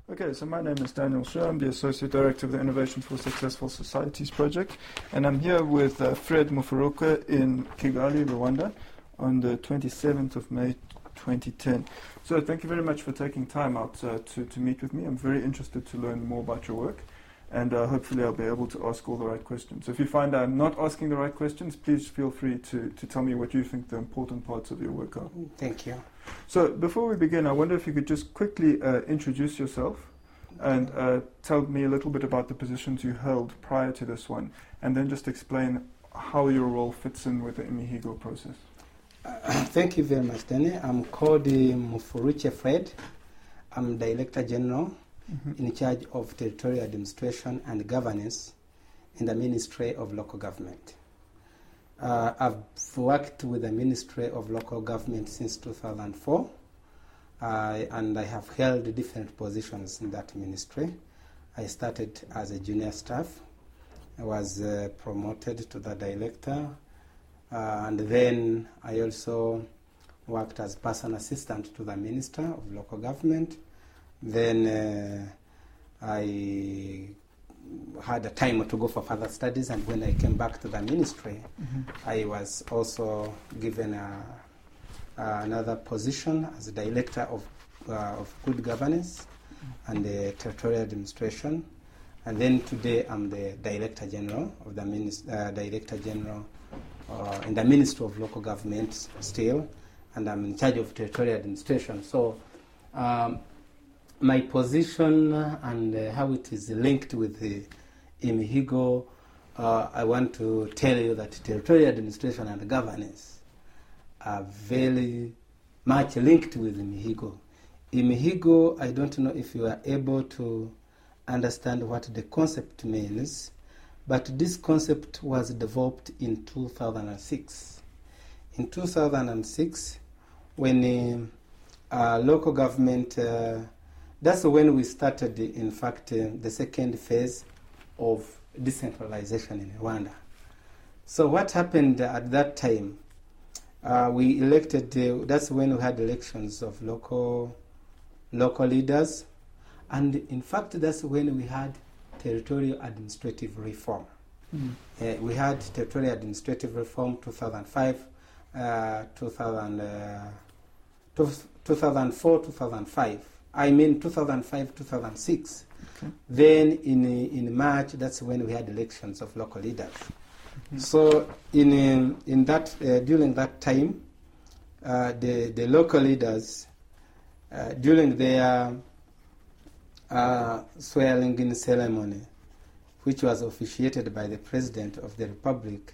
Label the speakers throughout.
Speaker 1: Okay, so my name is Daniel Shaw. I'm the Associate Director of the Innovation for Successful Societies project, and I'm here with Fred Mufuruka in Kigali, Rwanda, on the 27th of May 2010. So thank you very much for taking time out to meet with me. I'm very interested to learn more about your work, and hopefully I'll be able to ask all the right questions. If you find I'm not asking the right questions, please feel free to tell me what you think the important parts of your work are.
Speaker 2: Thank you.
Speaker 1: So before we begin, I wonder if you could just quickly introduce yourself and tell me a little bit about the positions you held prior to this one, and then just explain how your role fits in with the Imihigo process.
Speaker 2: Thank you very much, Danny. I'm called Mufuruche Fred. I'm Director General in charge of Territorial Administration and Governance in the Ministry of Local Government. I've worked with the Ministry of Local Government since 2004, and I have held different positions in that ministry. I started as a junior staff. I was promoted to the director, and then I also worked as personal assistant to the Minister of Local Government. Then I had a time to go for further studies, and when I came back to the ministry, I was also given another position as a director of good governance and territorial administration. And then today I'm the Director General of the Director General in the Ministry of Local Government still, and I'm in charge of territorial administration. So my position and how it is linked with the Imihigo, I want to tell you that territorial administration and governance are very much linked with Imihigo. Imihigo, I don't know if you are able to understand what the concept means, but this concept was developed in 2006. In 2006, when local government, that's when we started, in fact, the second phase of decentralization in Rwanda. So what happened at that time, we elected, that's when we had elections of local leaders, and in fact that's when we had territorial administrative reform. We had territorial administrative reform 2005, 2004, 2005. I mean 2005, 2006. Okay. Then in March, that's when we had elections of local leaders. So in that during that time, the local leaders during their swearing-in ceremony, which was officiated by the President of the Republic,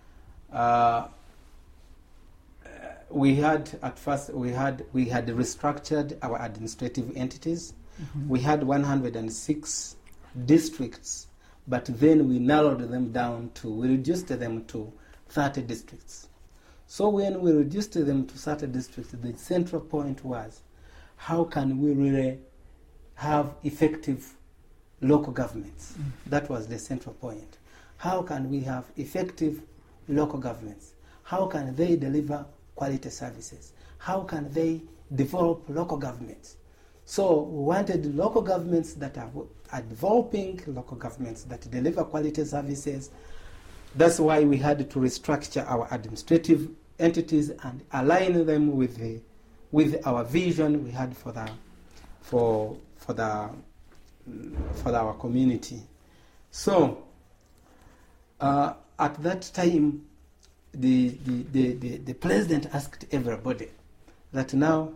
Speaker 2: we had restructured our administrative entities. We had 106 districts, but then we narrowed them down we reduced them to 30 districts. So when we reduced them to 30 districts, the central point was, how can we really have effective local governments? That was the central point. How can we have effective local governments? How can they deliver quality services? How can they develop local governments? So we wanted local governments that are developing, local governments that deliver quality services. That's why we had to restructure our administrative entities and align them with our vision we had for our community. So at that time, the president asked everybody that now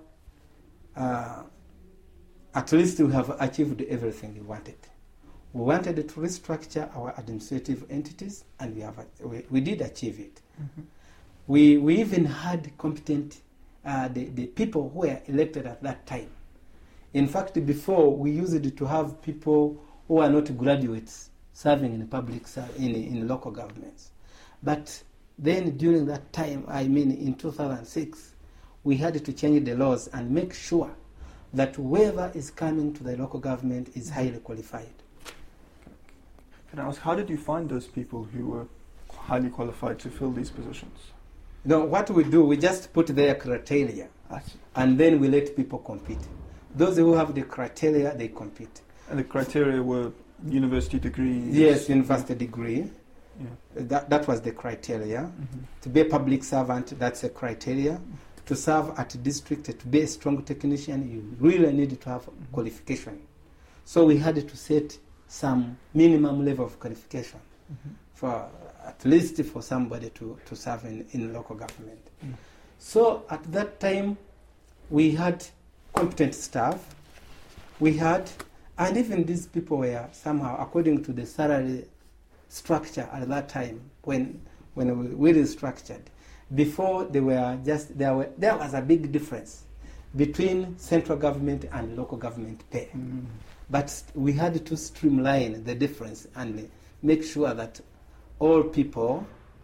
Speaker 2: at least we have achieved everything we wanted. We wanted to restructure our administrative entities, and we did achieve it. We even had competent the people who were elected at that time. In fact, before we used to have people who are not graduates serving in public in local governments. But then during that time, I mean in 2006, we had to change the laws and make sure that whoever is coming to the local government is highly qualified.
Speaker 1: Can I ask, how did you find those people who were highly qualified to fill these positions?
Speaker 2: No, what we do, we just put their criteria, and then we let people compete. Those who have the criteria, they compete.
Speaker 1: And the criteria were university degrees?
Speaker 2: Yes, university degree.
Speaker 1: Yeah.
Speaker 2: That was the criteria. To be a public servant, that's a criteria. To serve at district, to be a strong technician, you really need to have qualification. So we had to set some minimum level of qualification for at least for somebody to serve in local government. So at that time, we had competent staff. We had, and even these people were somehow, according to the salary structure at that time, when we restructured, before they were just, there was a big difference between central government and local government pay. But we had to streamline the difference and make sure that all people,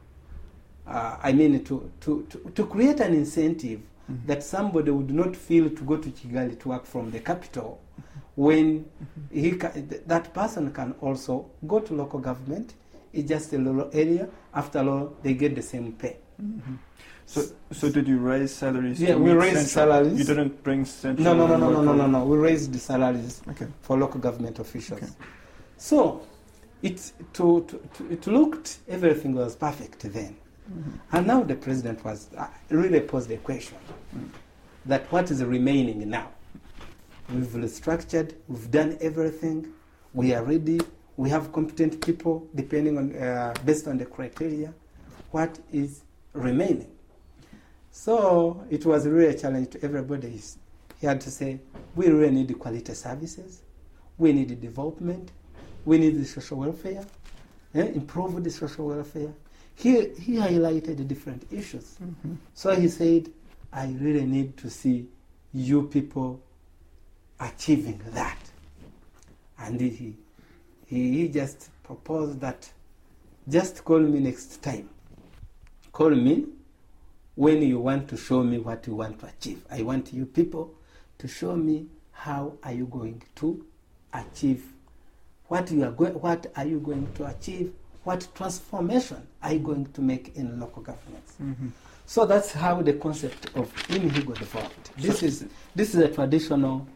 Speaker 2: to create an incentive that somebody would not feel to go to Kigali to work from the capital when that person can also go to local government. It's just a little area. After all, they get the same pay.
Speaker 1: So did you raise salaries?
Speaker 2: Yeah, we raised salaries.
Speaker 1: You didn't bring central?
Speaker 2: No. We raised the salaries for local government officials. Okay. So it looked, everything was perfect then. And now the president was really posed the question that what is remaining now? We've restructured, we've done everything, we are ready, we have competent people depending on based on the criteria. What is remaining? So it was really a challenge to everybody. He had to say, we really need quality services, we need development, we need the social welfare, improve the social welfare. He highlighted the different issues. So he said, I really need to see you people achieving that. And he just proposed that just call me next time. Call me when you want to show me what you want to achieve. I want you people to show me how are you going to achieve what are you going to achieve, what transformation are you going to make in local governments. So that's how the concept of Imihigo developed. This is a traditional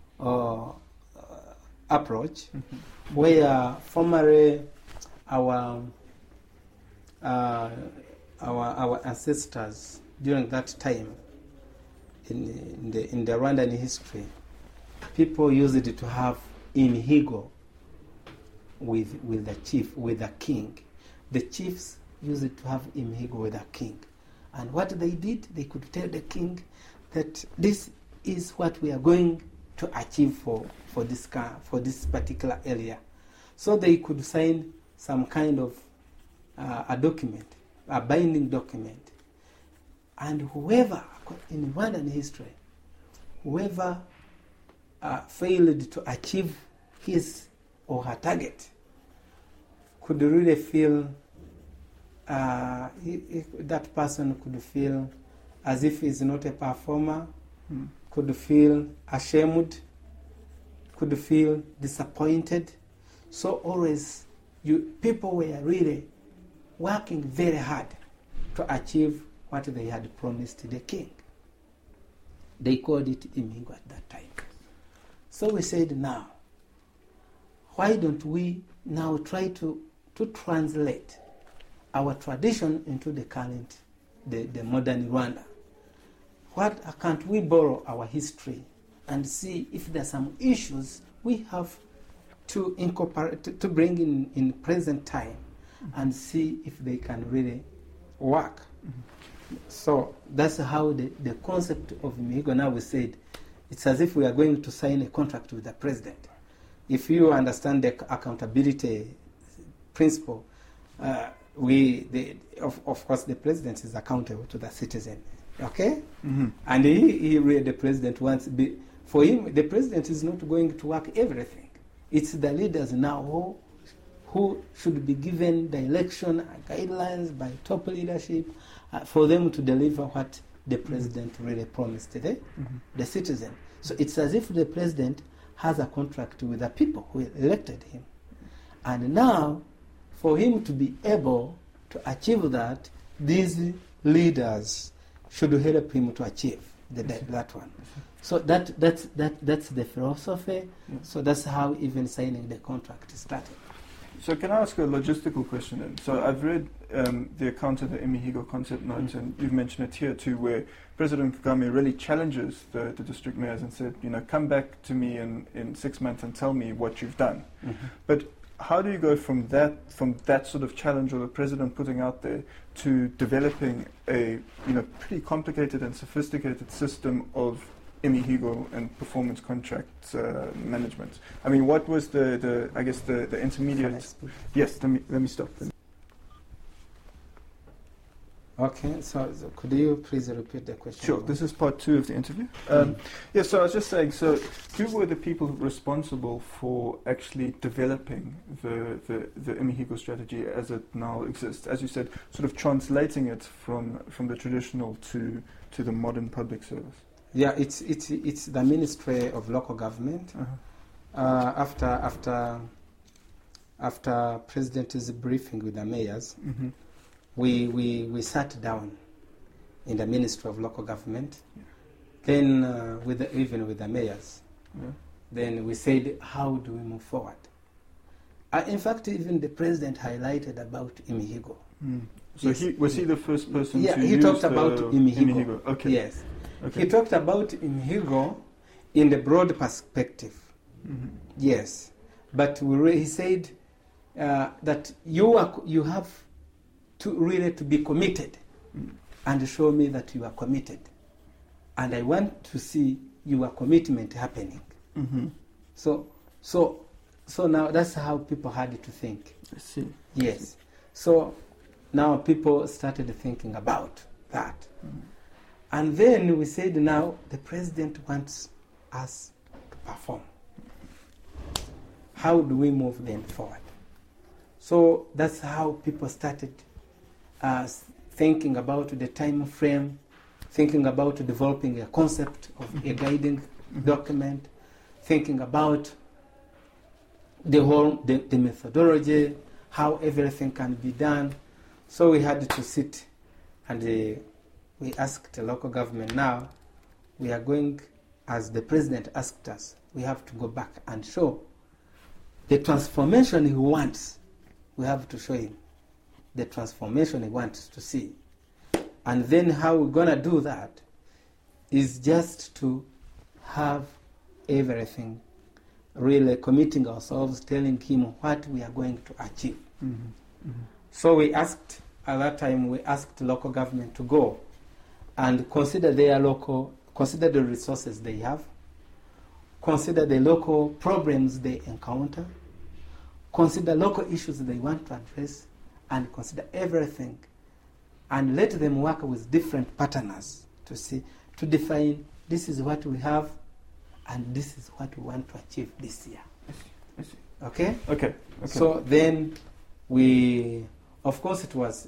Speaker 2: approach where formerly our ancestors during that time in the Rwandan history, people used it to have Imihigo with the chief, with the king. The chiefs used it to have Imihigo with the king. And what they did, they could tell the king that this is what we are going to achieve for this particular area. So they could sign some kind of a document, a binding document. And whoever, in Rwandan history, whoever failed to achieve his or her target could really feel, that person could feel as if he's not a performer, could feel ashamed, could feel disappointed. So always, people were really working very hard to achieve what they had promised the king. They called it Imihigo at that time. So we said, now, why don't we now try to translate our tradition into the current, the modern Rwanda? What can't we borrow our history and see if there are some issues we have to incorporate, to bring in present time, and see if they can really work. So that's how the concept of Imihigo, now we said, it's as if we are going to sign a contract with the president. If you understand the accountability principle, of course the president is accountable to the citizen, okay? And the president wants, for him, the president is not going to work everything. It's the leaders now who should be given direction and guidelines by top leadership for them to deliver what the president really promised the citizen. So it's as if the president has a contract with the people who elected him. And now, for him to be able to achieve that, these leaders should help him to achieve that one. So that's the philosophy.
Speaker 1: Yeah.
Speaker 2: So that's how even signing the contract started.
Speaker 1: So can I ask a logistical question then? So I've read the account of the Imihigo concept notes, and you've mentioned it here too, where President Kagame really challenges the district mayors and said, come back to me in 6 months and tell me what you've done.
Speaker 2: Mm-hmm.
Speaker 1: But how do you go from that sort of challenge, or the president putting out there, to developing a pretty complicated and sophisticated system of Imihigo and performance contract management? I mean, what was the intermediate? Yes, let me stop.
Speaker 2: Okay, so could you please repeat the question?
Speaker 1: Sure, this is part 2 of the interview. Yeah, so I was just saying, so who were the people responsible for actually developing the Imihigo strategy as it now exists? As you said, sort of translating it from the traditional to the modern public service.
Speaker 2: Yeah, it's the Ministry of Local Government. After President's briefing with the mayors,
Speaker 1: mm-hmm.
Speaker 2: we sat down in the Ministry of Local Government. Yeah. Then even with the mayors, yeah. Then we said, how do we move forward? In fact, even the president highlighted about Imihigo.
Speaker 1: Mm. So yes. Was he the first person
Speaker 2: to
Speaker 1: use
Speaker 2: he talked about Imihigo.
Speaker 1: Okay.
Speaker 2: Yes.
Speaker 1: Okay.
Speaker 2: He talked about Imihigo in the broad perspective.
Speaker 1: Mm-hmm.
Speaker 2: Yes. But he said that you have to really to be committed and show me that you are committed. And I want to see your commitment happening.
Speaker 1: Mm-hmm.
Speaker 2: So now that's how people had to think.
Speaker 1: I see.
Speaker 2: Yes. So now people started thinking about that.
Speaker 1: Mm-hmm.
Speaker 2: And then we said, now the president wants us to perform. How do we move then forward? So that's how people started thinking about the time frame, thinking about developing a concept of a guiding document, thinking about the methodology, how everything can be done. So we had to sit and we asked the local government, now we are going, as the president asked us, we have to go back and show the transformation he wants. We have to show him the transformation he wants to see. And then how we're going to do that is just to have everything, really committing ourselves, telling him what we are going to achieve.
Speaker 1: Mm-hmm. Mm-hmm.
Speaker 2: So we asked, at that time, we asked the local government to go and consider the resources they have, consider the local problems they encounter, consider local issues they want to address, and consider everything, and let them work with different partners to define this is what we have, and this is what we want to achieve this year.
Speaker 1: I see.
Speaker 2: Okay?
Speaker 1: Okay.
Speaker 2: So then of course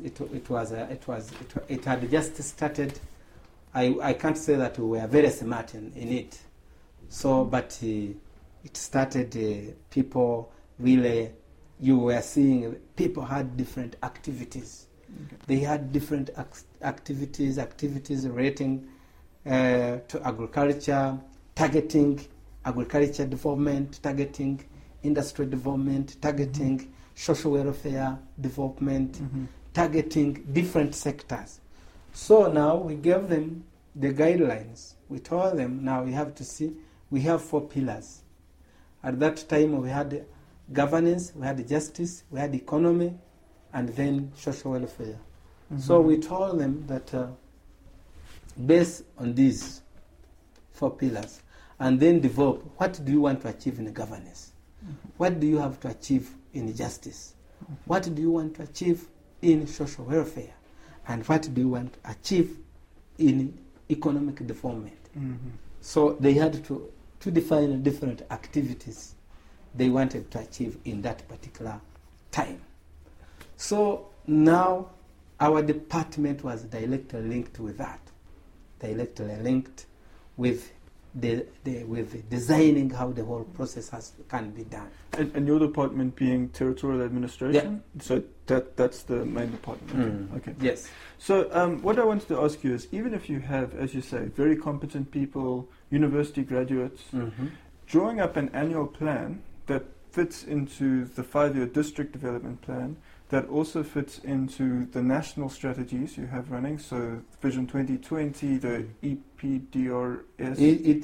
Speaker 2: it had just started. I can't say that we were very smart in it. So, but it started, people really, you were seeing people had different activities. Okay. They had different activities relating to agriculture, targeting agriculture development, targeting industry development, targeting mm-hmm. social welfare development, mm-hmm. targeting different sectors. So now we gave them the guidelines. We told them, now we have to see, we have 4 pillars. At that time we had governance, we had justice, we had economy, and then social welfare. Mm-hmm. So we told them that based on these 4 pillars, and then develop, what do you want to achieve in governance? Mm-hmm. What do you have to achieve in justice? Mm-hmm. What do you want to achieve in social welfare? And what do you want to achieve in economic development?
Speaker 1: Mm-hmm.
Speaker 2: So they had to define different activities they wanted to achieve in that particular time. So now our department was directly linked with that, directly linked with with designing how the whole process can be done.
Speaker 1: And your department being territorial administration, so that's the main department. Okay.
Speaker 2: Yes.
Speaker 1: So what I wanted to ask you is, even if you have, as you say, very competent people, university graduates, drawing up an annual plan that fits into the 5-year district development plan, that also fits into the national strategies you have running, so Vision 2020, the EPDRS,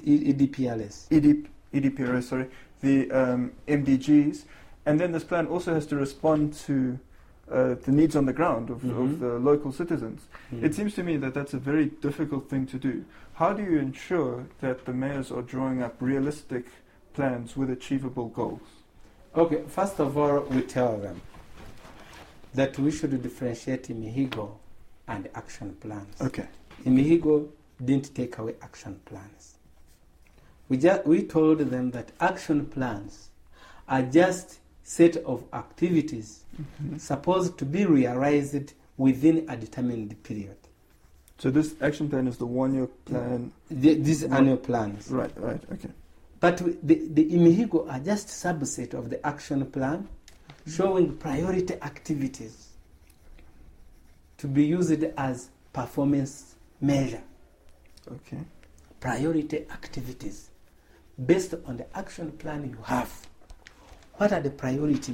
Speaker 1: EDPRS, sorry, the MDGs, and then this plan also has to respond to the needs on the ground of the local citizens. It seems to me that that's a very difficult thing to do. How do you ensure that the mayors are drawing up realistic plans with achievable goals?
Speaker 2: Okay, first of all, we tell them that we should differentiate Imihigo and action plans.
Speaker 1: Okay.
Speaker 2: Imihigo didn't take away action plans. We told them that action plans are just set of activities supposed to be realized within a determined period.
Speaker 1: So this action plan is the 1-year plan?
Speaker 2: These annual plans.
Speaker 1: Right, okay.
Speaker 2: But the Imihigo are just subset of the action plan, showing priority activities to be used as performance measure.
Speaker 1: Okay.
Speaker 2: Priority activities based on the action plan you have. What are the priority?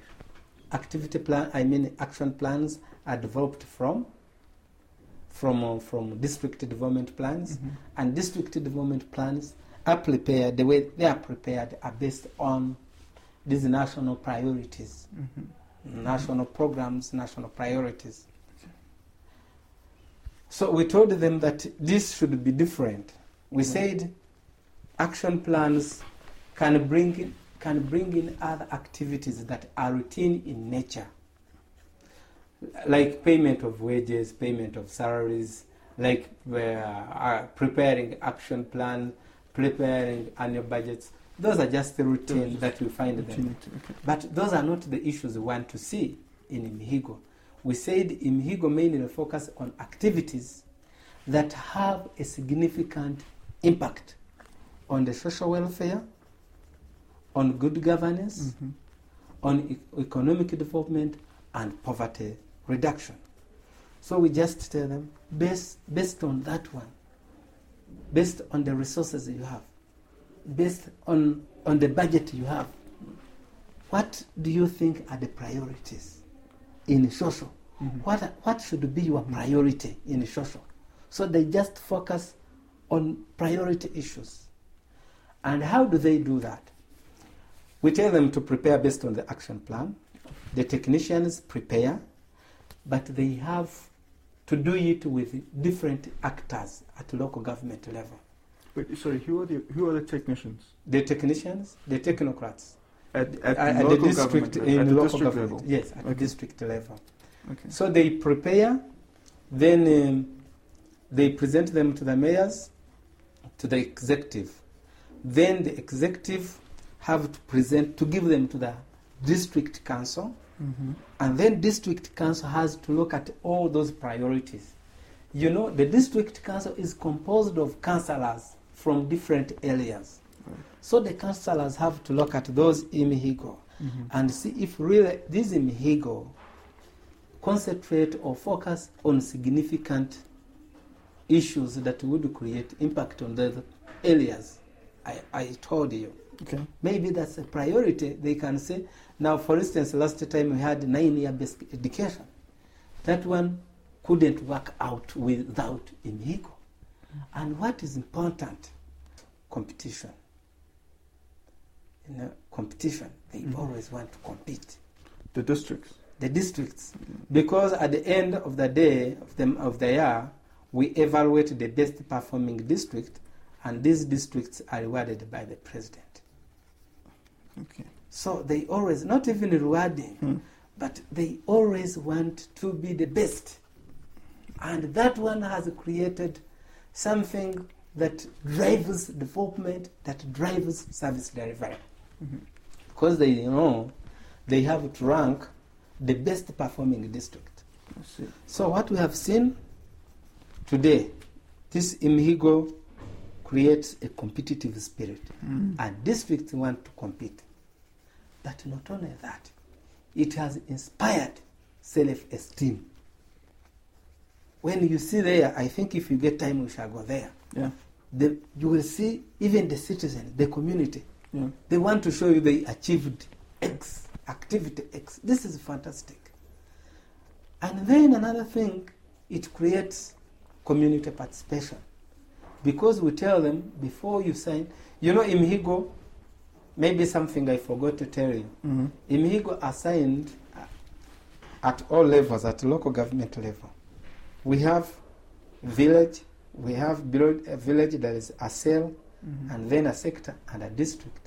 Speaker 2: Action plans are developed from district development plans, and district development plans are prepared. The way they are prepared are based on these national priorities, national programs, national priorities. So we told them that this should be different. We said action plans can bring in other activities that are routine in nature, like payment of wages, payment of salaries, like preparing action plan, preparing annual budgets. Those are just the routine that we find them.
Speaker 1: Okay.
Speaker 2: But those are not the issues we want to see in Imihigo. We said Imihigo mainly focus on activities that have a significant impact on the social welfare, on good governance, on economic development, and poverty reduction. So we just tell them, based on that one, based on the resources you have, based on the budget you have, what do you think are the priorities in social? What should be your priority in social? So they just focus on priority issues. And how do they do that? We tell them to prepare based on the action plan. The technicians prepare, but they have to do it with different actors at local government level.
Speaker 1: Wait, sorry, who are the technicians?
Speaker 2: The technicians, the technocrats.
Speaker 1: At the district,
Speaker 2: in local government
Speaker 1: level?
Speaker 2: Yes, at the district level.
Speaker 1: Okay.
Speaker 2: So they prepare, then they present them to the mayors, to the executive. Then the executive have to give them to the district council, and then district council has to look at all those priorities. The district council is composed of councillors from different areas. So the councillors have to look at those Imihigo and see if really these Imihigo concentrate or focus on significant issues that would create impact on the areas I told you.
Speaker 1: Okay.
Speaker 2: Maybe that's a priority. They can say, now for instance, last time we had 9-year basic education. That one couldn't work out without Imihigo. And what is important? Competition. Competition. They always want to compete.
Speaker 1: The districts.
Speaker 2: The districts. Because at the end of the day, of the year, we evaluate the best performing district, and these districts are rewarded by the president.
Speaker 1: Okay.
Speaker 2: So they always, not even rewarding, but they always want to be the best. And that one has created something that drives development, that drives service delivery. Because they know they have to rank the best performing district.
Speaker 1: I see.
Speaker 2: So what we have seen today, this Imihigo creates a competitive spirit.
Speaker 1: Mm.
Speaker 2: And districts want to compete. But not only that, it has inspired self-esteem. When you see there, I think if you get time, we shall go there.
Speaker 1: Yeah.
Speaker 2: You will see even the citizen, the community.
Speaker 1: Yeah.
Speaker 2: They want to show you they achieved X, activity X. This is fantastic. And then another thing, it creates community participation. Because we tell them, before you sign, you know, Imhigo, maybe something I forgot to tell you.
Speaker 1: Mm-hmm.
Speaker 2: Imhigo assigned at all levels, at local government level. We have village, we have below a village that is a cell,
Speaker 1: Mm-hmm.
Speaker 2: and then a sector and a district.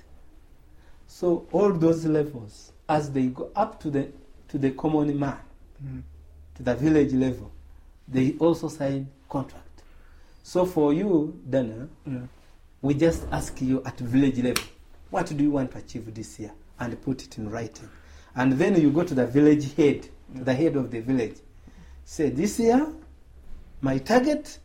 Speaker 2: So all those levels, as they go up to the common man,
Speaker 1: Mm-hmm.
Speaker 2: to the village level, they also sign contract. So for you, Dana,
Speaker 1: Yeah.
Speaker 2: we just ask you at village level, what do you want to achieve this year? And put it in writing. And then you go to the village head, to the head of the village. Say, this year, my target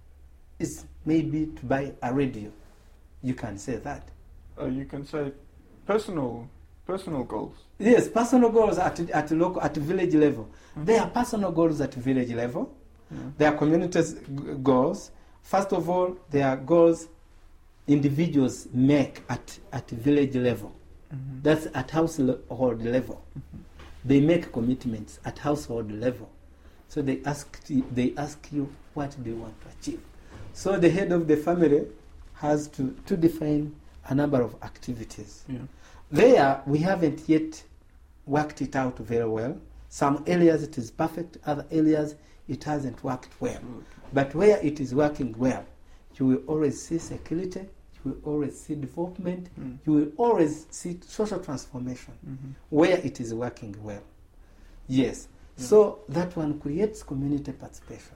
Speaker 2: is maybe to buy a radio. You can say that.
Speaker 1: You can say personal goals.
Speaker 2: Yes, personal goals at village level.
Speaker 1: Mm-hmm.
Speaker 2: There are personal goals at village level.
Speaker 1: Yeah.
Speaker 2: There are communities goals. First of all, there are goals individuals make at village level.
Speaker 1: Mm-hmm.
Speaker 2: That's at household level.
Speaker 1: Mm-hmm.
Speaker 2: They make commitments at household level. So they ask you, what do you want to achieve? So the head of the family has to define a number of activities.
Speaker 1: Yeah.
Speaker 2: There, we haven't yet worked it out very well. Some areas it is perfect, other areas it hasn't worked well.
Speaker 1: Okay.
Speaker 2: But where it is working well, you will always see security, you will always see development,
Speaker 1: Mm.
Speaker 2: you will always see social transformation
Speaker 1: Mm-hmm.
Speaker 2: where it is working well. Yes.
Speaker 1: Yeah.
Speaker 2: So that one creates community participation.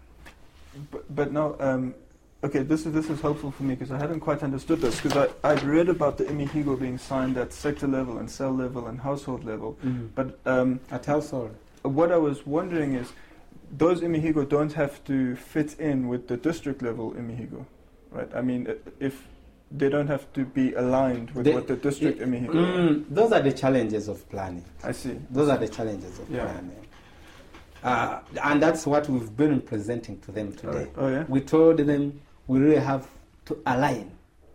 Speaker 1: But now, okay, this is helpful for me because I hadn't quite understood this because I'd read about the Imihigo being signed at sector level and cell level and household level. But
Speaker 2: At household.
Speaker 1: what I was wondering is, those Imihigo don't have to fit in with the district level Imihigo, right? I mean, if they don't have to be aligned with what the district Imihigo.
Speaker 2: Those are the challenges of planning.
Speaker 1: I see.
Speaker 2: Those are the challenges of
Speaker 1: Yeah.
Speaker 2: planning. And that's what we've been presenting to them today.
Speaker 1: Oh yeah.
Speaker 2: We told them we really have to align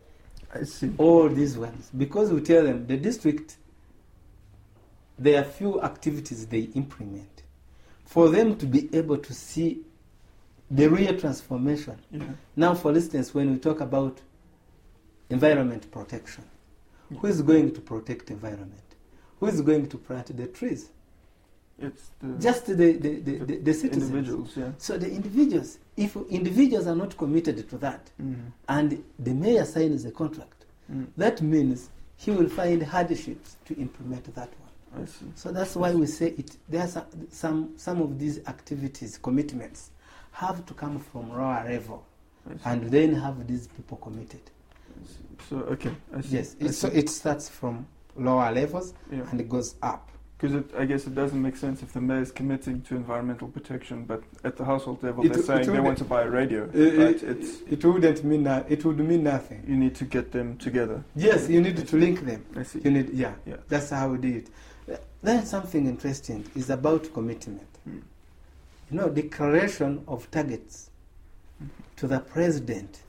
Speaker 1: I see.
Speaker 2: all these ones because we tell them the district, there are few activities they implement. For them to be able to see the real transformation.
Speaker 1: Yeah.
Speaker 2: Now, for instance, when we talk about environment protection, who is going to protect environment? Who is going to plant the trees?
Speaker 1: It's
Speaker 2: Just the citizens.
Speaker 1: individuals. Yeah.
Speaker 2: So the individuals, if individuals are not committed to that,
Speaker 1: Mm-hmm.
Speaker 2: and the mayor signs a contract, that means he will find hardships to implement that one.
Speaker 1: I see.
Speaker 2: So that's why we say it. There are some of these activities, commitments, have to come from lower level,
Speaker 1: I see.
Speaker 2: and then have these people committed.
Speaker 1: I see. So okay. I see.
Speaker 2: Yes,
Speaker 1: I
Speaker 2: so
Speaker 1: see.
Speaker 2: it starts from lower levels
Speaker 1: Yeah.
Speaker 2: and it goes up.
Speaker 1: Because I guess it doesn't make sense if the mayor is committing to environmental protection, but at the household level
Speaker 2: It-
Speaker 1: they're saying
Speaker 2: it
Speaker 1: they
Speaker 2: would-
Speaker 1: want to buy a radio. Right?
Speaker 2: It wouldn't mean it would mean nothing.
Speaker 1: You need to get them together.
Speaker 2: Yes, you need to link them.
Speaker 1: I see.
Speaker 2: You need,
Speaker 1: Yeah.
Speaker 2: That's how we do it. Then something interesting is about commitment.
Speaker 1: Mm.
Speaker 2: You know, declaration of targets to the president.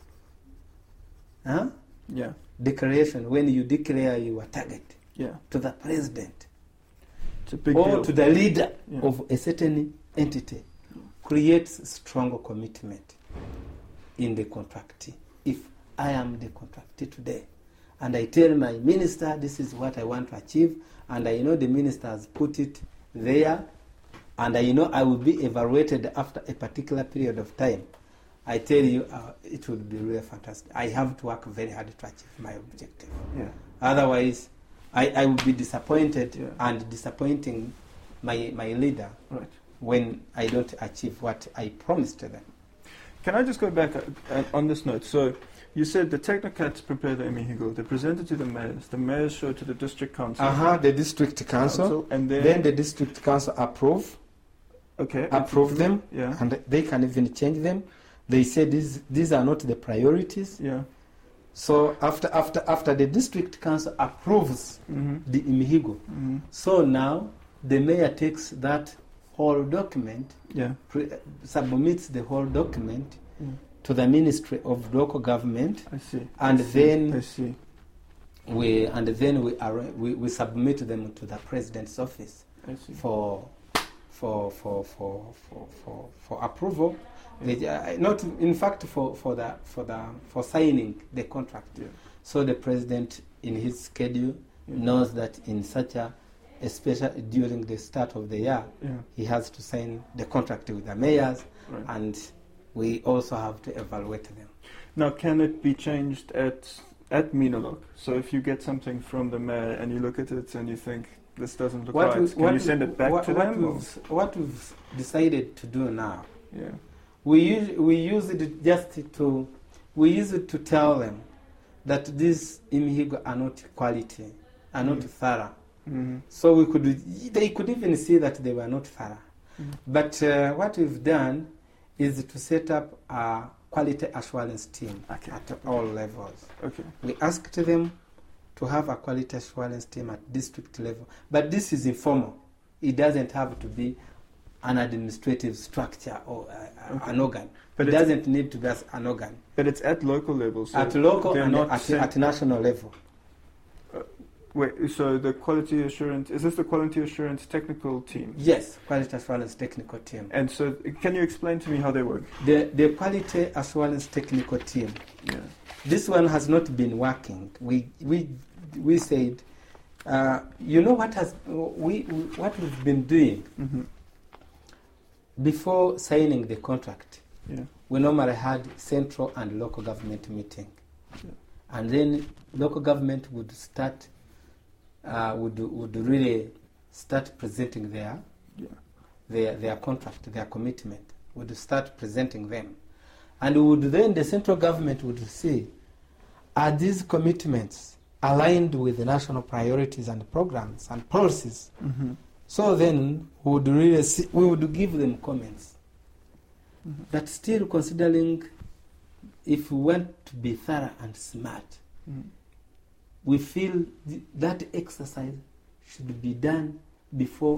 Speaker 2: Huh?
Speaker 1: Yeah.
Speaker 2: Declaration when you declare your target
Speaker 1: Yeah.
Speaker 2: to the president
Speaker 1: It's a big
Speaker 2: or
Speaker 1: deal.
Speaker 2: to the leader
Speaker 1: Yeah.
Speaker 2: of a certain entity creates strong commitment in the contractee. If I am the contractee today and I tell my minister this is what I want to achieve, and I know the minister has put it there, and I know I will be evaluated after a particular period of time, I tell you it would be really fantastic. I have to work very hard to achieve my objective.
Speaker 1: Yeah.
Speaker 2: Otherwise, I will be disappointed
Speaker 1: Yeah.
Speaker 2: and disappointing my leader
Speaker 1: Right.
Speaker 2: when I don't achieve what I promised to them.
Speaker 1: Can I just go back on this note? So you said the technocrats prepare the Imihigo, they present it to the mayors show it to the district council.
Speaker 2: The district council.
Speaker 1: And
Speaker 2: Then the district council approve them,
Speaker 1: Yeah.
Speaker 2: and they can even change them. They say these are not the priorities.
Speaker 1: Yeah.
Speaker 2: So after the district council approves
Speaker 1: Mm-hmm.
Speaker 2: the Imihigo,
Speaker 1: Mm-hmm.
Speaker 2: so now the mayor takes that whole document,
Speaker 1: Yeah.
Speaker 2: submits the whole document
Speaker 1: Mm.
Speaker 2: to the Ministry of Local Government,
Speaker 1: I see.
Speaker 2: and
Speaker 1: I see.
Speaker 2: then
Speaker 1: I see.
Speaker 2: we submit them to the president's office
Speaker 1: I see.
Speaker 2: for approval. Not in fact for signing the contract.
Speaker 1: Yeah.
Speaker 2: So the president, in his schedule,
Speaker 1: Yeah.
Speaker 2: knows that in such especially during the start of the year,
Speaker 1: Yeah.
Speaker 2: he has to sign the contract with the mayors,
Speaker 1: Right.
Speaker 2: and we also have to evaluate them.
Speaker 1: Now, can it be changed at Minalog? So if you get something from the mayor and you look at it and you think this doesn't look right, can you send it back to them?
Speaker 2: What we've decided to do now,
Speaker 1: Yeah.
Speaker 2: we use it to tell them that these Imihigo are not quality, are not thorough.
Speaker 1: Mm-hmm.
Speaker 2: So they could even see that they were not thorough.
Speaker 1: Mm-hmm.
Speaker 2: But what we've done is to set up a quality assurance team
Speaker 1: Okay.
Speaker 2: at all levels.
Speaker 1: Okay.
Speaker 2: We asked them to have a quality assurance team at district level, but this is informal. It doesn't have to be an administrative structure or
Speaker 1: Okay.
Speaker 2: an organ.
Speaker 1: But
Speaker 2: it
Speaker 1: it's-
Speaker 2: doesn't need to be an organ.
Speaker 1: But it's at local level. So
Speaker 2: At local
Speaker 1: they're
Speaker 2: and
Speaker 1: not
Speaker 2: at national level.
Speaker 1: Wait, so the quality assurance, is this the quality assurance technical team?
Speaker 2: Yes, quality assurance technical team.
Speaker 1: And so can you explain to me how they work?
Speaker 2: The quality assurance technical team,
Speaker 1: Yeah.
Speaker 2: this one has not been working. We said, you know what we've been doing
Speaker 1: Mm-hmm.
Speaker 2: before signing the contract.
Speaker 1: Yeah.
Speaker 2: We normally had central and local government meeting,
Speaker 1: Yeah.
Speaker 2: and then local government would start would really start presenting their contract, their commitment. Would start presenting them, and the central government would see, are these commitments aligned with the national priorities and programs and policies?
Speaker 1: Mm-hmm.
Speaker 2: So then we would give them comments.
Speaker 1: Mm-hmm.
Speaker 2: But still considering, if we want to be thorough and smart,
Speaker 1: Mm-hmm.
Speaker 2: we feel that exercise should be done before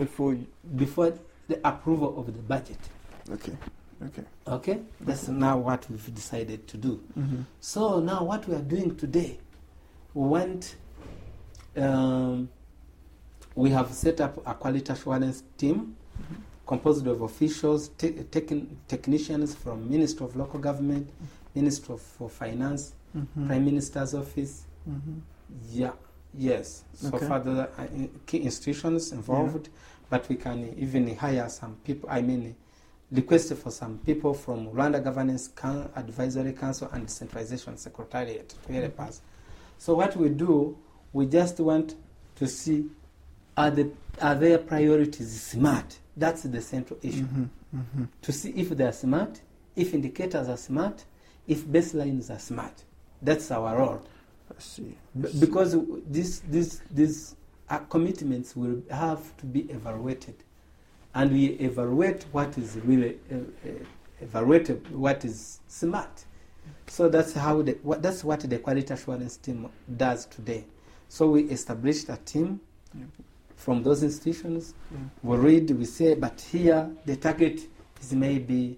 Speaker 2: the approval of the budget.
Speaker 1: Okay. Okay.
Speaker 2: Okay? That's now what we've decided to do.
Speaker 1: Mm-hmm.
Speaker 2: So now what we are doing today, we want, we have set up a quality assurance team composed of officials, technicians from Ministry of Local Government, Ministry for Finance,
Speaker 1: Mm-hmm.
Speaker 2: Prime Minister's Office.
Speaker 1: Mm-hmm.
Speaker 2: Yeah, yes. So
Speaker 1: Okay.
Speaker 2: further key institutions involved, but we can even hire some people, request for some people from Rwanda Governance Advisory Council and Centralization Secretariat to help us. So what we do, we just want to see, are their priorities smart? That's the central issue.
Speaker 1: Mm-hmm. Mm-hmm.
Speaker 2: To see if they are smart, if indicators are smart, if baselines are smart. That's our role.
Speaker 1: I see.
Speaker 2: Because these commitments will have to be evaluated, and we evaluate what is really evaluated, what is smart. So that's that's what the quality assurance team does today. So we established a team from those institutions.
Speaker 1: Yeah.
Speaker 2: We read, we say, but here the target is maybe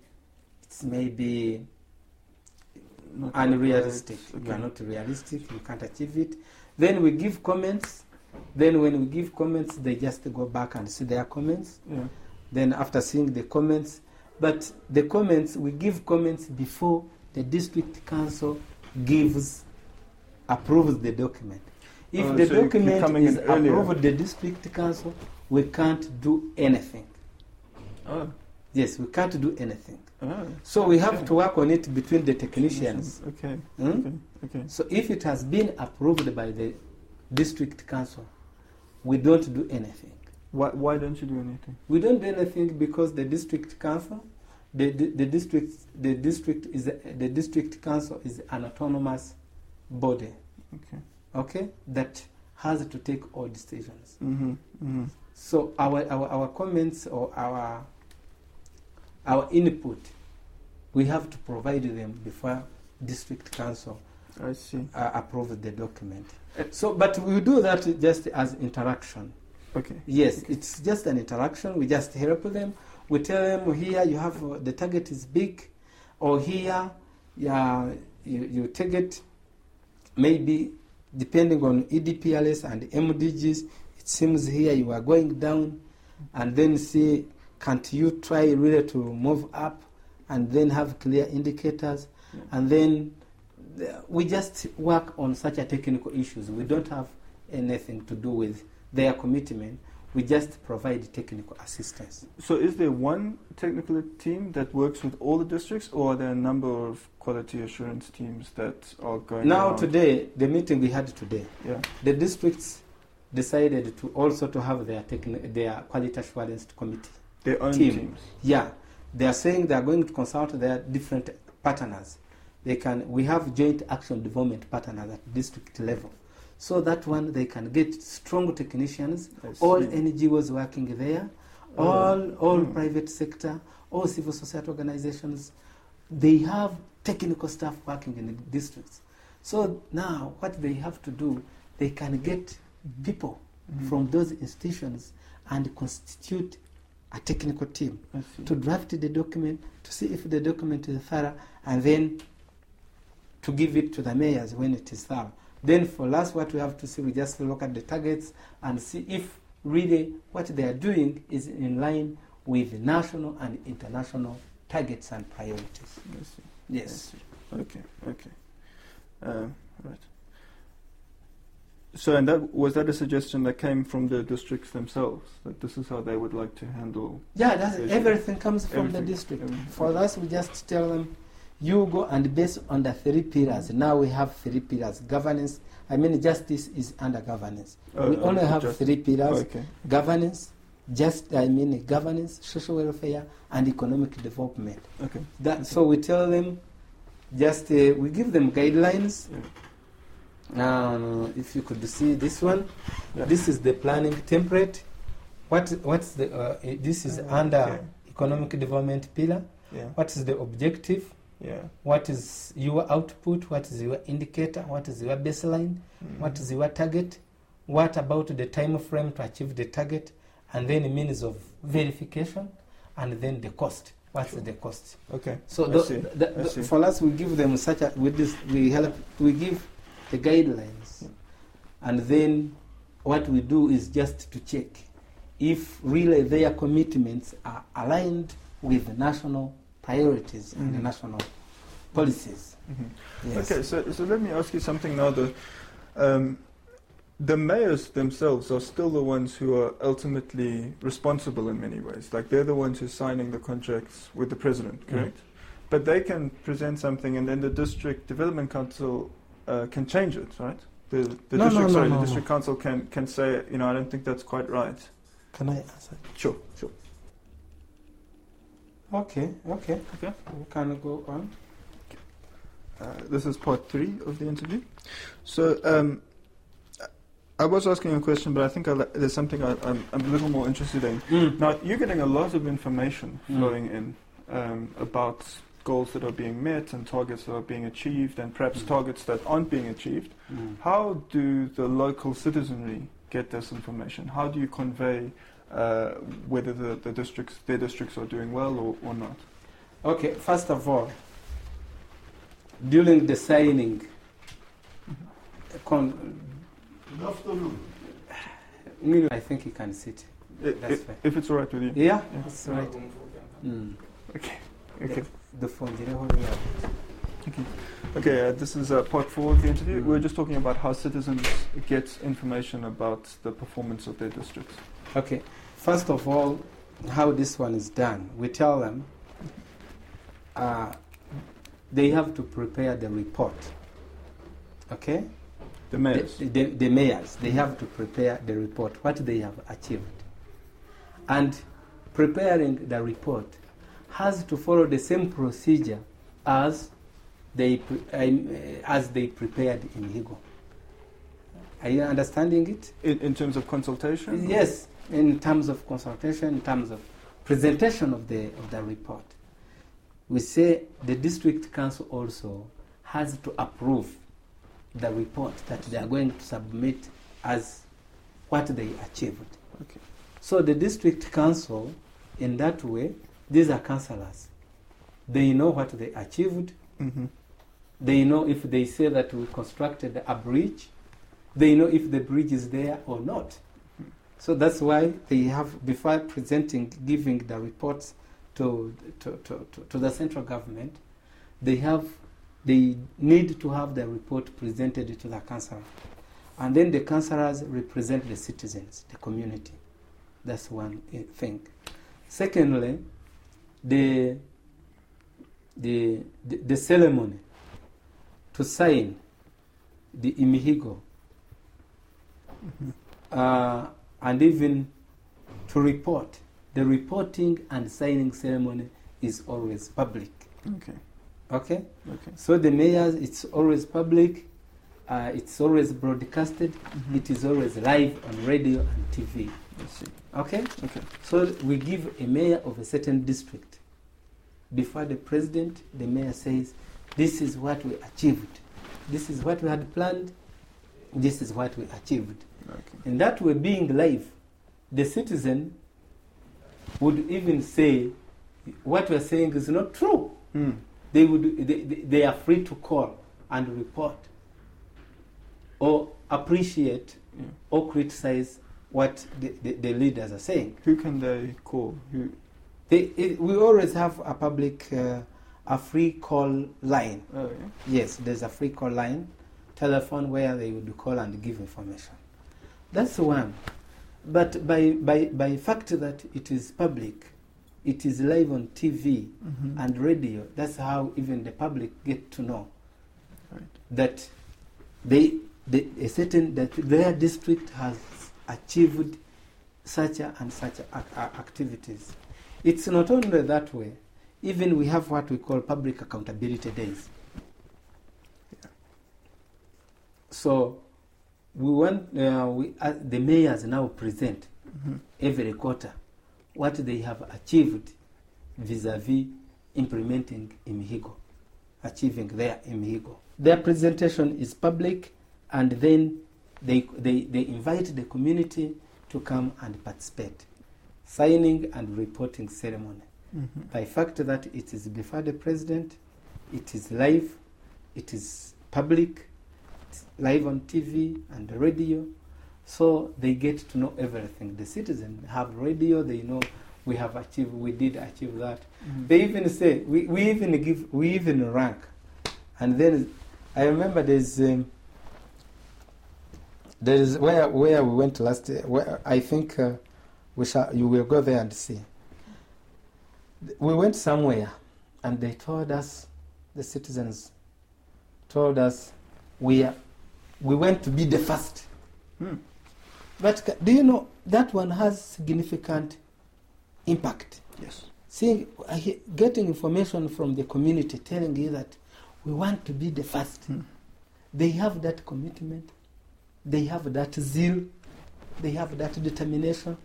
Speaker 1: Not
Speaker 2: unrealistic.
Speaker 1: right.
Speaker 2: You are not realistic, you can't achieve it. Then we give comments. Then when we give comments, they just go back and see their comments.
Speaker 1: Yeah.
Speaker 2: Then after seeing the comments, but the comments, we give comments before the district council approves the document. If the
Speaker 1: so you're
Speaker 2: document
Speaker 1: coming
Speaker 2: is
Speaker 1: in earlier.
Speaker 2: approved the district council, we can't do anything.
Speaker 1: Oh.
Speaker 2: Yes, we can't do anything.
Speaker 1: Oh.
Speaker 2: So we have to work on it between the technicians.
Speaker 1: Okay.
Speaker 2: Hmm?
Speaker 1: Okay. Okay.
Speaker 2: So if it has been approved by the district council, we don't do anything.
Speaker 1: Why don't you do anything?
Speaker 2: We don't do anything because the district council, the district council is an autonomous body.
Speaker 1: Okay.
Speaker 2: Okay, that has to take all decisions.
Speaker 1: Mm-hmm. Mm-hmm.
Speaker 2: So our comments or our input, we have to provide them before district council
Speaker 1: I see.
Speaker 2: approve the document. So, but we do that just as interaction.
Speaker 1: Okay.
Speaker 2: Yes, it's just an interaction. We just help them. We tell them, here you have the target is big, or here you target maybe depending on EDPLS and MDGs. It seems here you are going down, and then see, can't you try really to move up, and then have clear indicators, and then we just work on such a technical issues. We don't have anything to do with their commitment. We just provide technical assistance.
Speaker 1: So is there one technical team that works with all the districts, or are there a number of quality assurance teams that are going
Speaker 2: Now
Speaker 1: around?
Speaker 2: today, the meeting we had today,
Speaker 1: Yeah.
Speaker 2: the districts decided to also to have their quality assurance committee.
Speaker 1: Their own
Speaker 2: team.
Speaker 1: teams.
Speaker 2: Yeah, they are saying they are going to consult their different partners. We have joint action development partners at district level. So that one, they can get strong technicians, all NGOs working there, all private sector, all civil society organizations. They have technical staff working in the districts. So now what they have to do, they can get people from those institutions and constitute a technical team to draft the document, to see if the document is thorough, and then to give it to the mayors when it is thorough. Then for us, what we have to see, we just look at the targets and see if really what they are doing is in line with national and international targets and priorities. Yes.
Speaker 1: Okay. Right. So, and was that a suggestion that came from the districts themselves, that this is how they would like to handle?
Speaker 2: Yeah, everything comes from the district. For us, we just tell them, you go and based on the 3 pillars. Now we have 3 pillars. Governance, justice is under governance. We only have 3 pillars.
Speaker 1: Okay.
Speaker 2: Governance, governance, social welfare, and economic development.
Speaker 1: Okay.
Speaker 2: So we tell them, we give them guidelines. If you could see this one, this is the planning template. This is under economic development pillar.
Speaker 1: Yeah.
Speaker 2: What is the objective?
Speaker 1: Yeah.
Speaker 2: What is your output? What is your indicator? What is your baseline? What is your target? What about the time frame to achieve the target? And then the means of verification, and then the cost. What's the cost?
Speaker 1: Okay.
Speaker 2: So for us, we give them we give the guidelines, and then what we do is just to check if really their commitments are aligned with the national priorities and the national policies. Yes.
Speaker 1: Okay, so let me ask you something now. The mayors themselves are still the ones who are ultimately responsible in many ways. Like, they're the ones who are signing the contracts with the president, correct? But they can present something, and then the district development council can change it, right? The district council can say, I don't think that's quite right.
Speaker 2: Can I answer?
Speaker 1: Sure.
Speaker 2: Okay. We can go on.
Speaker 1: This is part 3 of the interview. So I was asking a question, but I think there's something I'm a little more interested in. Now, you're getting a lot of information flowing in about goals that are being met and targets that are being achieved, and perhaps targets that aren't being achieved. How do the local citizenry get this information? How do you convey whether their districts are doing well or not?
Speaker 2: Okay, first of all, during the signing,
Speaker 3: Good afternoon.
Speaker 2: I think you can sit.
Speaker 1: If it's all right with you.
Speaker 2: Yeah. That's right.
Speaker 1: Okay.
Speaker 2: The phone.
Speaker 1: Okay, this is part 4 of the interview. We're just talking about how citizens get information about the performance of their districts.
Speaker 2: Okay. First of all, how this one is done, we tell them they have to prepare the report. Okay?
Speaker 1: The mayors.
Speaker 2: The mayors, they have to prepare the report, what they have achieved. And preparing the report has to follow the same procedure as they prepared in Higo. Are you understanding it?
Speaker 1: In terms of consultation?
Speaker 2: Yes, in terms of consultation, in terms of presentation of the report. We say the district council also has to approve the report that they are going to submit as what they achieved.
Speaker 1: Okay.
Speaker 2: So the district council, in that way, these are councillors. They know what they achieved.
Speaker 1: Mm-hmm.
Speaker 2: They know if they say that we constructed a bridge, they know if the bridge is there or not. So that's why they have, before giving the reports to the central government, they need to have the report presented to the councillor. And then the councillors represent the citizens, the community. That's one thing. Secondly, the ceremony to sign the imihigo, and even to report. The reporting and signing ceremony is always public.
Speaker 1: Okay.
Speaker 2: Okay?
Speaker 1: Okay.
Speaker 2: So the mayors, it's always public, it's always broadcasted,
Speaker 1: Mm-hmm.
Speaker 2: it is always live on radio and TV.
Speaker 1: I see.
Speaker 2: Okay?
Speaker 1: Okay.
Speaker 2: So we give a mayor of a certain district. Before the president, the mayor says, this is what we achieved. This is what we had planned. This is what we achieved.
Speaker 1: Okay.
Speaker 2: And that way, being live, the citizen would even say, what we are saying is not true.
Speaker 1: Mm.
Speaker 2: They are free to call and report or appreciate or criticize what the leaders are saying.
Speaker 1: Who can they call? Who?
Speaker 2: We always have a public, a free call line.
Speaker 1: Oh, yeah.
Speaker 2: Yes, there's a free call line, telephone where they would call and give information. That's one. But by fact that it is public, it is live on TV
Speaker 1: Mm-hmm.
Speaker 2: and radio, that's how even the public get to know
Speaker 1: Right.
Speaker 2: that that their district has achieved such and such activities. It's not only that way. Even we have what we call public accountability days.
Speaker 1: Yeah.
Speaker 2: So we want the mayors now present
Speaker 1: Mm-hmm.
Speaker 2: every quarter what they have achieved vis-a-vis implementing imihigo, achieving their imihigo. Their presentation is public, and then they invite the community to come and participate. Signing and reporting ceremony.
Speaker 1: Mm-hmm.
Speaker 2: By fact that it is before the president, it is live, it is public, it's live on TV and radio, so they get to know everything. The citizens have radio, they know we did achieve that.
Speaker 1: Mm-hmm.
Speaker 2: They even say, we even rank. And then I remember there's where we went last year, where I think you will go there and see. We went somewhere and they told us, the citizens told us, we went to be the first.
Speaker 1: Hmm.
Speaker 2: But do you know that one has significant impact?
Speaker 1: Yes.
Speaker 2: Seeing, getting information from the community telling you that we want to be the first.
Speaker 1: Hmm.
Speaker 2: They have that commitment, they have that zeal, they have that determination.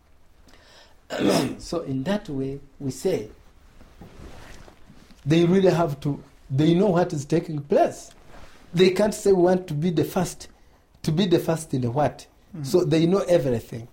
Speaker 2: So in that way, we say, they really have to, they know what is taking place. They can't say we want to be the first. To be the first in what?
Speaker 1: Mm.
Speaker 2: So they know everything.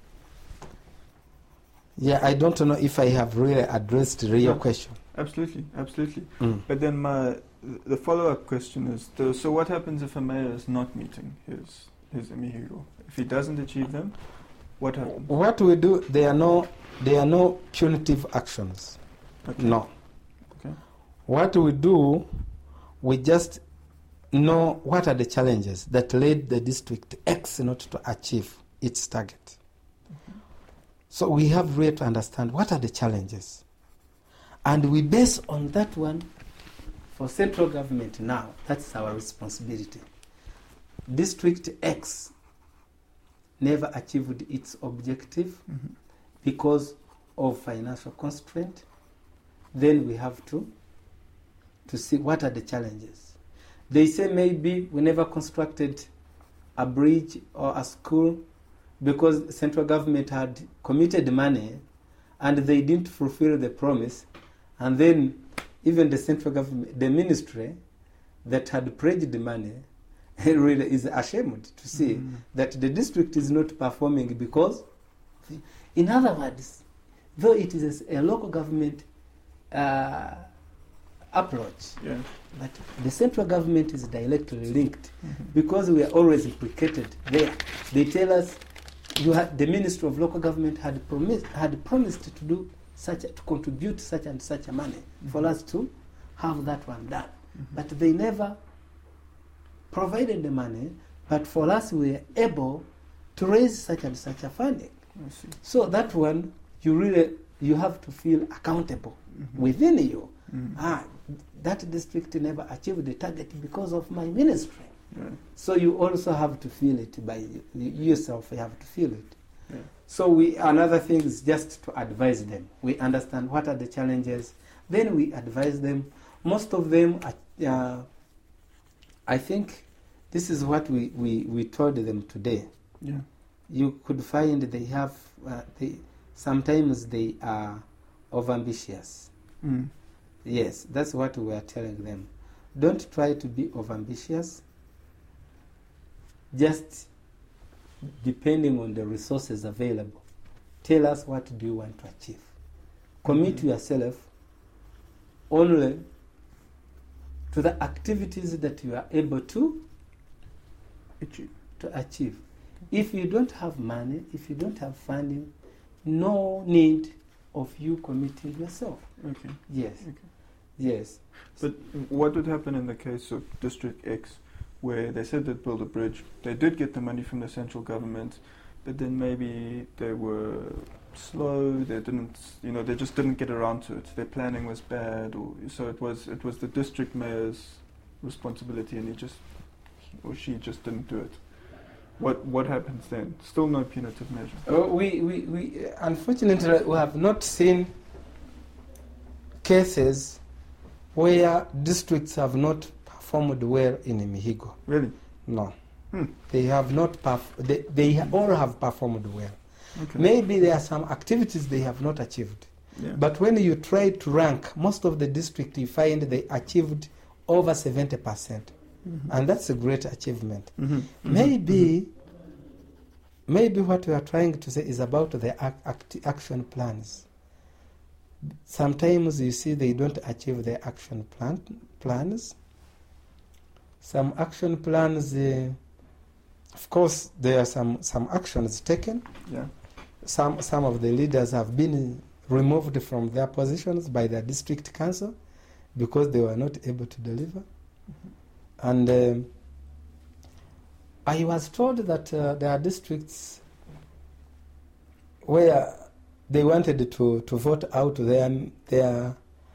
Speaker 2: Yeah, I don't know if I have really addressed your question.
Speaker 1: Absolutely, absolutely.
Speaker 2: Mm.
Speaker 1: But then the follow-up question is, so what happens if a mayor is not meeting his imihigo? If he doesn't achieve them, what happens?
Speaker 2: What we do, there are no punitive actions.
Speaker 1: Okay.
Speaker 2: No.
Speaker 1: Okay.
Speaker 2: What we do, we just know what are the challenges that led the district X not to achieve its target.
Speaker 1: Mm-hmm.
Speaker 2: So we have really to understand what are the challenges. And we base on that one for central government now. That's our responsibility. District X never achieved its objective
Speaker 1: Mm-hmm.
Speaker 2: because of financial constraint. Then we have to see what are the challenges. They say maybe we never constructed a bridge or a school because central government had committed money and they didn't fulfill the promise. And then even the central government, the ministry that had pledged the money, really is ashamed to see that the district is not performing because, in other words, though it is a local government approach, but the central government is directly linked because we are always implicated there. They tell us the Ministry of Local Government had promised to do to contribute such and such a money for us to have that one done. But they never provided the money, but for us we were able to raise such and such a funding. So that one, you have to feel accountable within you. That district never achieved the target because of my ministry. So you also have to feel it by yourself. You have to feel it. So another thing is just to advise them. We understand what are the challenges. Then we advise them. Most of them, I think, this is what we told them today. You could find they have sometimes they are overambitious. Yes, that's what we are telling them. Don't try to be overambitious. Just depending on the resources available. Tell us what do you want to achieve. Commit yourself only to the activities that you are able to achieve. If you don't have money, if you don't have funding, no need of you committing yourself. Yes.
Speaker 1: But what would happen in the case of District X, where they said they'd build a bridge, they did get the money from the central government, but then maybe they were slow, they just didn't get around to it. Their planning was bad, so it was the district mayor's responsibility, and she just didn't do it. What happens then? Still no punitive measure.
Speaker 2: We unfortunately we have not seen cases where districts have not performed well in Mihigo.
Speaker 1: Really?
Speaker 2: No. They have not. They all have performed well. Maybe there are some activities they have not achieved. But when you try to rank, most of the districts you find they achieved over 70%. And that's a great achievement. Maybe what we are trying to say is about the action plans. Sometimes you see they don't achieve the action plans. Some action plans, of course, there are some actions taken. Some of the leaders have been removed from their positions by their district council because they were not able to deliver. And I was told that there are districts where they wanted to vote out their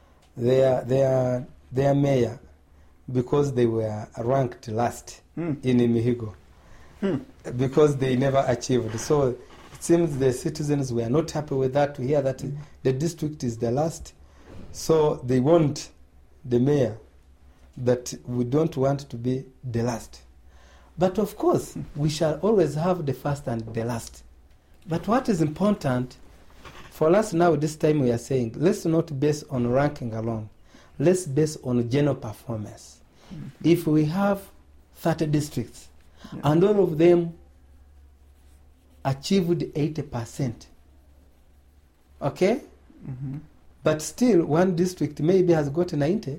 Speaker 2: mayor because they were ranked last in Mihigo because they never achieved. So it seems the citizens were not happy with that, to hear that the district is the last. So they want the mayor that we don't want to be the last. But of course, we shall always have the first and the last. But what is important for us now, this time we are saying, let's not base on ranking alone. Let's base on general performance. If we have 30 districts and all of them achieved 80%, okay? But still, one district maybe has got 90%.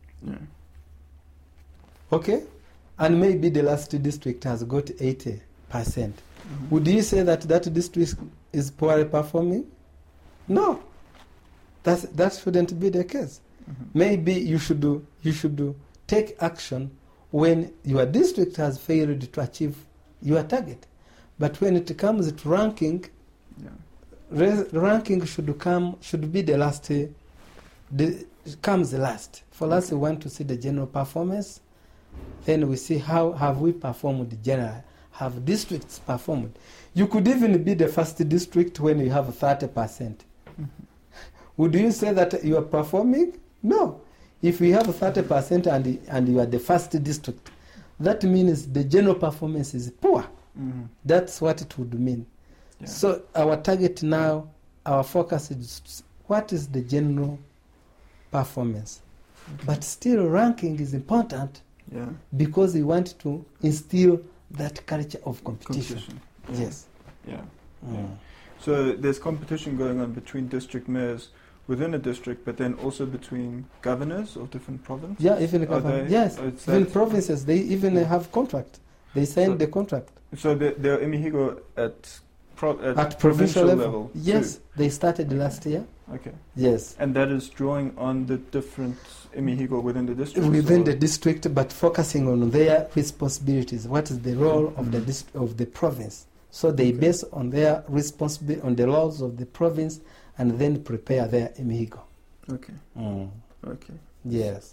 Speaker 2: Okay? And maybe the last district has got 80%. Would you say that district is poorly performing? No. That shouldn't be the case. Maybe you should take action when your district has failed to achieve your target. But when it comes to ranking, ranking should be the last. Comes last. For us, we want to see the general performance. Then we see how have we performed generally. Have districts performed? You could even be the first district when you have 30%. Would you say that you are performing? No. If you have 30% and you are the first district, that means the general performance is poor. That's what it would mean. So our target now, our focus is what is the general performance. But still ranking is important
Speaker 1: Yeah.
Speaker 2: because we want to instill that culture of competition. Yes.
Speaker 1: Yeah.
Speaker 2: Mm.
Speaker 1: So there's competition going on between district mayors within a district, but then also between governors of different provinces.
Speaker 2: Yeah, even
Speaker 1: Are
Speaker 2: government.
Speaker 1: they-
Speaker 2: Yes,
Speaker 1: it's
Speaker 2: even
Speaker 1: that-
Speaker 2: provinces, they even have contract. They sign
Speaker 1: So-
Speaker 2: the contract
Speaker 1: So there are Imihigo at
Speaker 2: provincial level.
Speaker 1: level.
Speaker 2: Yes,
Speaker 1: too.
Speaker 2: they started last year.
Speaker 1: Okay.
Speaker 2: Yes,
Speaker 1: And that is drawing on the different Imihigo within the district.
Speaker 2: within the district, but focusing on their responsibilities. What is the role of the of the province? So they
Speaker 1: Okay.
Speaker 2: base on their responsibility on the laws of the province, and then prepare their Imihigo.
Speaker 1: Okay.
Speaker 2: Mm.
Speaker 1: Okay.
Speaker 2: Yes.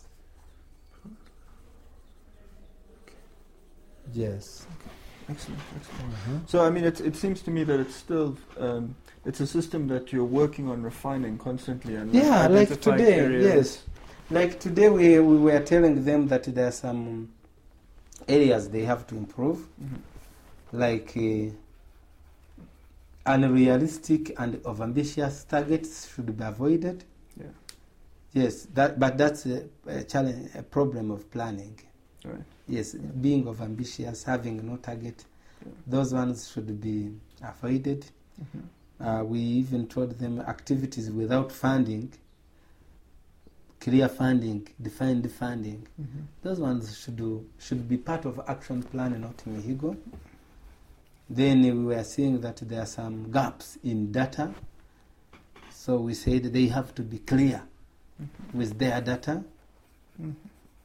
Speaker 2: Yes.
Speaker 1: Excellent. So I mean, it seems to me that it's still it's a system that you're working on refining constantly and
Speaker 2: Yeah, like
Speaker 1: identifying
Speaker 2: today,
Speaker 1: areas.
Speaker 2: yes. Like today, we were telling them that there are some areas they have to improve,
Speaker 1: Mhm.
Speaker 2: like unrealistic and overambitious targets should be avoided.
Speaker 1: Yeah.
Speaker 2: Yes, but that's a challenge, a problem of planning.
Speaker 1: Right.
Speaker 2: Yes, being overambitious, having no target,
Speaker 1: Yeah.
Speaker 2: those ones should be avoided.
Speaker 1: Mhm.
Speaker 2: We even told them activities without funding, clear funding, defined funding.
Speaker 1: Mhm.
Speaker 2: Those ones should be part of action plan, not Imihigo. Then we were seeing that there are some gaps in data, so we said they have to be clear with their data.
Speaker 1: Mhm.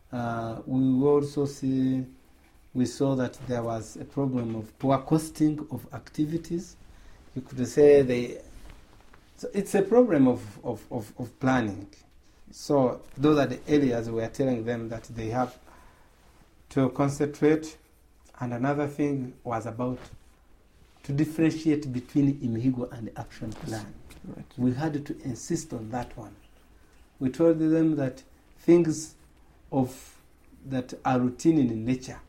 Speaker 2: We also we saw that there was a problem of poor costing of activities. You could say so it's a problem of planning. So those are the areas we are telling them that they have to concentrate. And another thing was about to differentiate between Imihigo and action plan.
Speaker 1: Right.
Speaker 2: We had to insist on that one. We told them that things that are routine in nature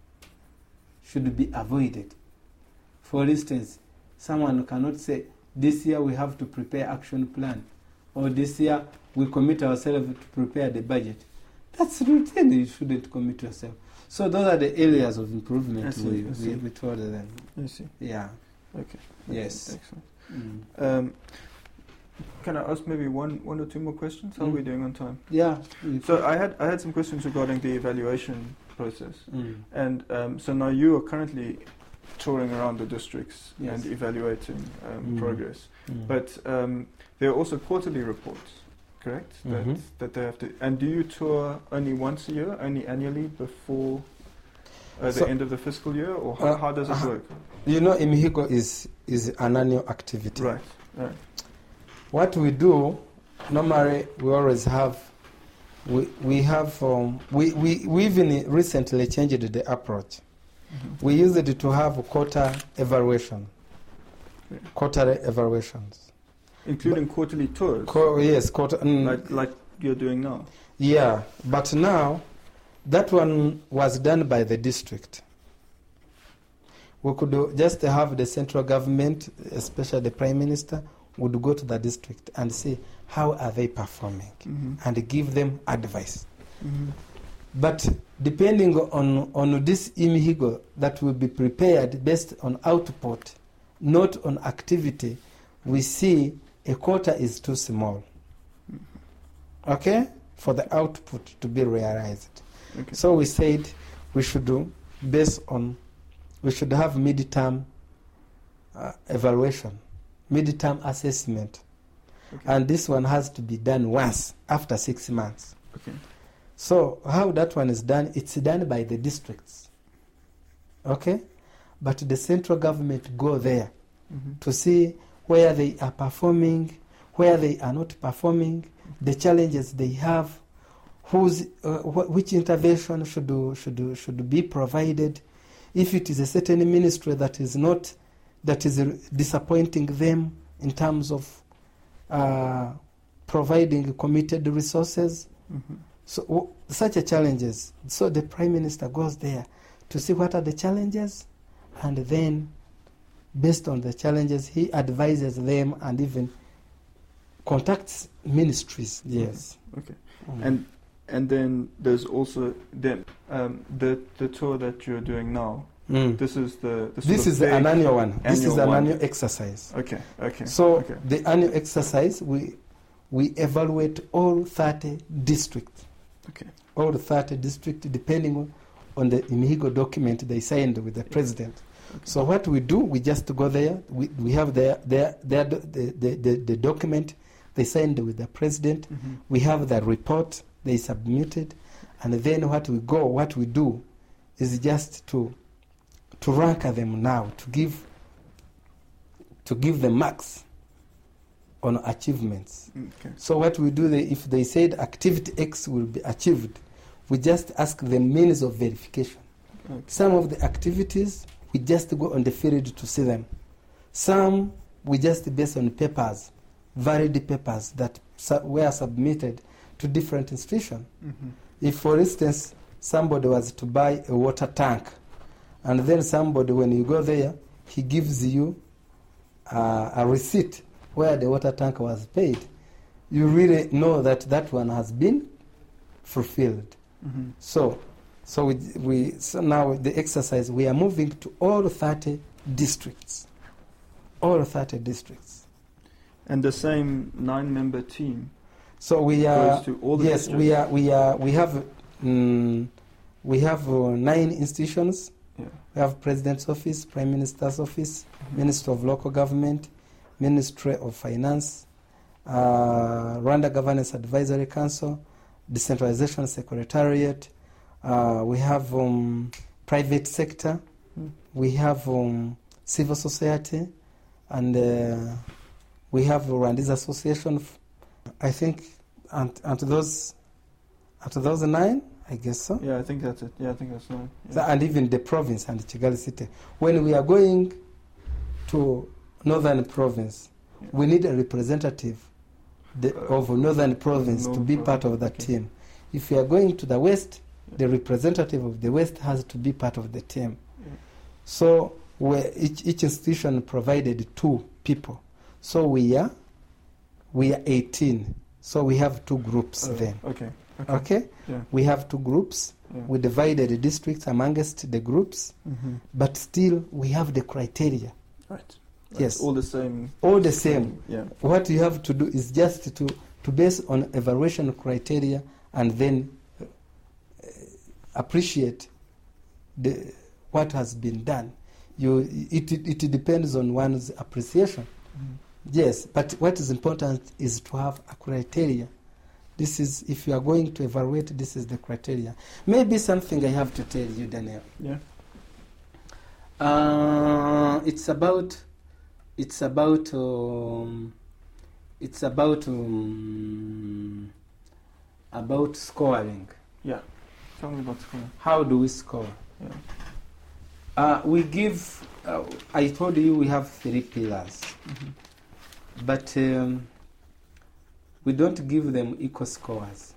Speaker 2: should be avoided. For instance, someone cannot say, this year we have to prepare action plan, or this year we commit ourselves to prepare the budget. That's routine, you shouldn't commit yourself. So those are the areas of improvement
Speaker 1: I see.
Speaker 2: we told them.
Speaker 1: I see.
Speaker 2: Yeah.
Speaker 1: Okay.
Speaker 2: Yes.
Speaker 1: Excellent.
Speaker 2: Mm.
Speaker 1: Can I ask maybe one or two more questions? How are we doing on time?
Speaker 2: Yeah.
Speaker 1: So I had some questions regarding the evaluation process,
Speaker 2: Mm.
Speaker 1: and so now you are currently touring around the districts
Speaker 2: Yes.
Speaker 1: and evaluating progress,
Speaker 2: Mm.
Speaker 1: but there are also quarterly reports, correct?
Speaker 2: Mhm.
Speaker 1: That they have to. And do you tour only once a year, only annually before the
Speaker 2: So-
Speaker 1: end of the fiscal year, or how does it work?
Speaker 2: You know, Imihigo is an annual activity.
Speaker 1: Right. Right.
Speaker 2: What we do, normally we always have, we even recently changed the approach.
Speaker 1: Mhm.
Speaker 2: We used it to have quarterly evaluations.
Speaker 1: Including quarterly tours,
Speaker 2: Yes, quarter.
Speaker 1: like you're doing now.
Speaker 2: Yeah, but now that one was done by the district. We could just have the central government, especially the prime minister, would go to the district and see how are they performing and give them advice.
Speaker 1: Mm-hmm.
Speaker 2: But depending on this Imihigo that will be prepared based on output, not on activity, we see a quota is too small. Okay? For the output to be realized.
Speaker 1: Okay.
Speaker 2: So we said we should do we should have mid-term evaluation, mid-term assessment.
Speaker 1: Okay.
Speaker 2: And this one has to be done once after 6 months.
Speaker 1: Okay.
Speaker 2: So how that one is done, it's done by the districts. Okay? But the central government go there to see where they are performing, where they are not performing, the challenges they have, which intervention should be provided. If it is a certain ministry that is disappointing them in terms of providing committed resources. So such a challenges. So the Prime Minister goes there to see what are the challenges, and then based on the challenges he advises them and even contacts ministries. Yes.
Speaker 1: Okay. And And then there's also the tour that you're doing now. This is
Speaker 2: This is an annual one. This is an annual exercise.
Speaker 1: Okay.
Speaker 2: So the annual exercise, we evaluate all 30 districts.
Speaker 1: Okay.
Speaker 2: All 30 districts, depending on the Imihigo document they signed with the president. Okay. So what we do, we just go there. We have the document they signed with the president.
Speaker 1: Mm-hmm.
Speaker 2: We have the report they submitted, and then what we do is just to rank them now, to give them marks on achievements.
Speaker 1: Okay.
Speaker 2: So what we do, if they said activity X will be achieved, we just ask them means of verification.
Speaker 1: Okay.
Speaker 2: Some of the activities, we just go on the field to see them. Some, we just base on papers, varied papers that were submitted to different institutions.
Speaker 1: Mm-hmm.
Speaker 2: If, for instance, somebody was to buy a water tank, and then somebody, when you go there, he gives you a receipt where the water tank was paid, you really know that one has been fulfilled.
Speaker 1: Mm-hmm.
Speaker 2: So now the exercise, we are moving to all 30 districts. All 30 districts.
Speaker 1: And the same 9-member team.
Speaker 2: So we are
Speaker 1: goes to all the
Speaker 2: yes,
Speaker 1: districts?
Speaker 2: we have 9 institutions.
Speaker 1: Yeah.
Speaker 2: We have President's Office, Prime Minister's Office,
Speaker 1: Mm-hmm.
Speaker 2: Ministry of Local Government, Ministry of Finance, Rwanda Governance Advisory Council, Decentralization Secretariat. We have private sector. We have civil society, and we have Rwandese Association. I think, and those 9, I guess so.
Speaker 1: Yeah, I think that's it. Yeah, I think that's 9. Yeah.
Speaker 2: So, and even the province and Kigali City. When we are going to Northern Province, we need a representative of Northern Province to be part of that team. If we are going to the West, the representative of the West has to be part of the team.
Speaker 1: Yeah.
Speaker 2: So each institution provided 2 people. So we are 18. So we have 2 groups then. Okay?
Speaker 1: Yeah.
Speaker 2: We have 2 groups.
Speaker 1: Yeah.
Speaker 2: We divided the districts amongst the groups,
Speaker 1: Mm-hmm.
Speaker 2: but still we have the criteria.
Speaker 1: Right.
Speaker 2: Yes.
Speaker 1: All the same.
Speaker 2: All the same.
Speaker 1: Yeah.
Speaker 2: What you have to do is just to base on evaluation criteria and then appreciate what has been done. It depends on one's appreciation.
Speaker 1: Mm-hmm.
Speaker 2: Yes, but what is important is to have a criteria. This is, if you are going to evaluate, this is the criteria. Maybe something I have to tell you, Daniel.
Speaker 1: Yeah.
Speaker 2: It's about scoring.
Speaker 1: Yeah. Tell me about school.
Speaker 2: How do we score?
Speaker 1: Yeah.
Speaker 2: We give. I told you we have 3 pillars,
Speaker 1: Mm-hmm.
Speaker 2: but we don't give them equal scores.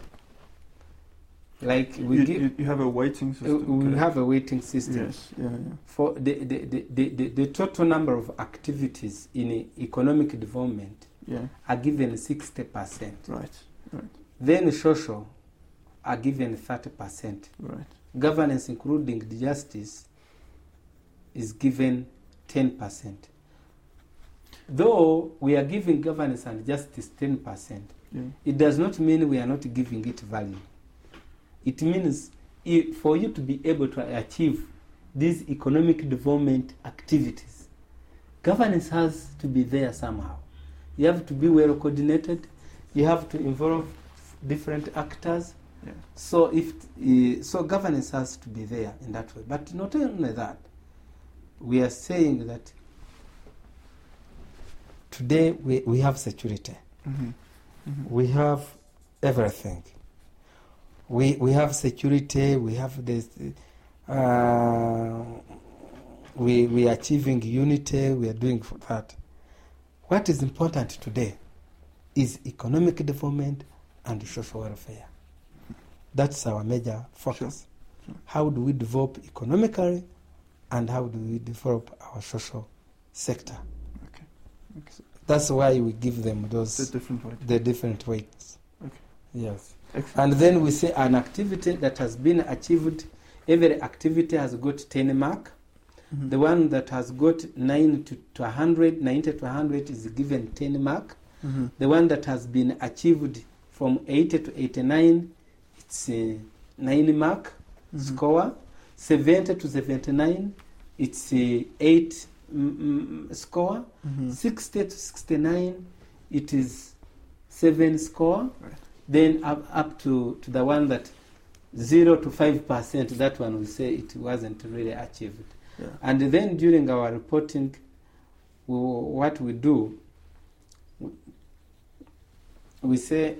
Speaker 2: Like
Speaker 1: You have a weighting system.
Speaker 2: we have a weighting system.
Speaker 1: Yes. Yeah.
Speaker 2: For the total number of activities in economic development
Speaker 1: Yeah.
Speaker 2: are given 60%.
Speaker 1: Right.
Speaker 2: Then social are given 30%.
Speaker 1: Right.
Speaker 2: Governance, including the justice, is given 10%. Though we are giving governance and justice 10%,
Speaker 1: Yeah.
Speaker 2: it does not mean we are not giving it value. It means for you to be able to achieve these economic development activities, governance has to be there somehow. You have to be well coordinated. You have to involve different actors.
Speaker 1: Yeah.
Speaker 2: So so governance has to be there in that way. But not only that, we are saying that today we have security.
Speaker 1: Mm-hmm. Mm-hmm.
Speaker 2: We have everything. We have security. We have this. We are achieving unity. We are doing that. What is important today is economic development and social welfare. That's our major focus.
Speaker 1: Sure.
Speaker 2: How do we develop economically, and how do we develop our social sector?
Speaker 1: Okay.
Speaker 2: That's why we give them those
Speaker 1: The different weight.
Speaker 2: the different weights.
Speaker 1: Okay.
Speaker 2: Yes.
Speaker 1: Excellent.
Speaker 2: And then we say an activity that has been achieved, every activity has got 10 mark.
Speaker 1: Mhm.
Speaker 2: The one that has got 90 to 100 is given 10 mark.
Speaker 1: Mhm.
Speaker 2: The one that has been achieved from 80 to 89, it's a 9 mark
Speaker 1: Mhm.
Speaker 2: score. 70 to 79, it's a 8 score.
Speaker 1: Mhm.
Speaker 2: 60 to 69, it is 7 score.
Speaker 1: Right.
Speaker 2: Then up to the one that 0 to 5%, that one we say it wasn't really achieved.
Speaker 1: Yeah.
Speaker 2: And then during our reporting, what we do, we say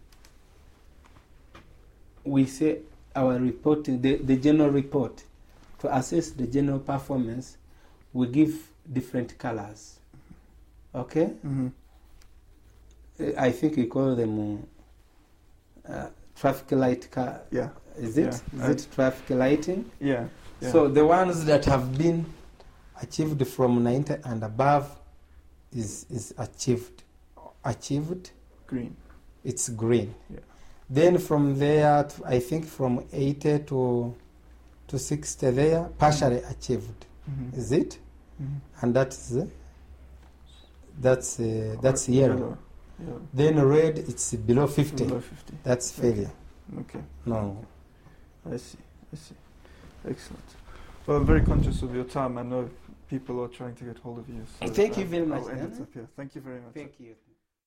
Speaker 2: our reporting, the general report, to assess the general performance, we give different colors. Okay?
Speaker 1: Mhm.
Speaker 2: I think we call them traffic light
Speaker 1: Yeah.
Speaker 2: Is it?
Speaker 1: Yeah.
Speaker 2: Is it traffic lighting?
Speaker 1: Yeah. Yeah.
Speaker 2: So the ones that have been achieved from 90 and above is achieved.
Speaker 1: Green.
Speaker 2: It's green.
Speaker 1: Yeah.
Speaker 2: Then from there, I think from 80 to 60 there, partially achieved.
Speaker 1: Mhm.
Speaker 2: Is it?
Speaker 1: Mhm.
Speaker 2: And that's yellow.
Speaker 1: Yeah.
Speaker 2: Then red, it's below 50.
Speaker 1: Below 50.
Speaker 2: That's failure.
Speaker 1: Okay.
Speaker 2: No.
Speaker 1: I see. Excellent. Well, I'm very conscious of your time. I know people are trying to get hold of you. So
Speaker 2: Thank you very much,
Speaker 1: I'll end
Speaker 2: Dana.
Speaker 1: it up here. Thank you very much.
Speaker 2: Thank you.